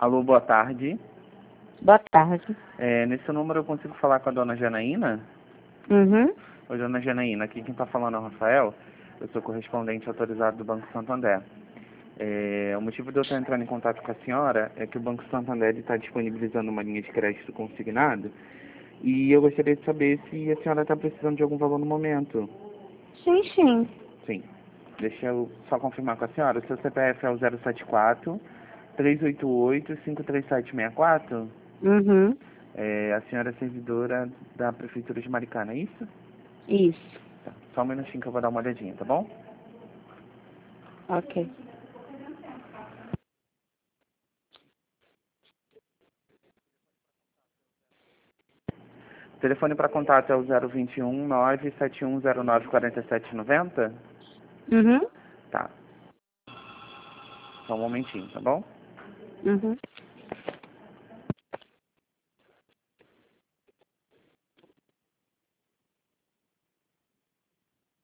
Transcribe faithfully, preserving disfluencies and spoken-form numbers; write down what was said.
Alô, boa tarde. Boa tarde. É, nesse número eu consigo falar com a dona Janaína? Uhum. Oi, dona Janaína, aqui quem está falando é o Rafael. Eu sou correspondente autorizado do Banco Santander. É, o motivo de eu estar entrando em contato com a senhora é que o Banco Santander está disponibilizando uma linha de crédito consignado e eu gostaria de saber se a senhora está precisando de algum valor no momento. Sim, sim. Sim. Deixa eu só confirmar com a senhora. O seu C P F é o zero sete quatro, três oito oito, cinco três sete seis quatro? Uhum. É, a senhora é servidora da Prefeitura de Maricá, é isso? Isso. Tá. Só um minutinho que eu vou dar uma olhadinha, tá bom? Ok. O telefone para contato é o zero dois um, nove sete um zero nove quatro sete nove zero? Uhum. Tá. Só um momentinho, tá bom? Uhum.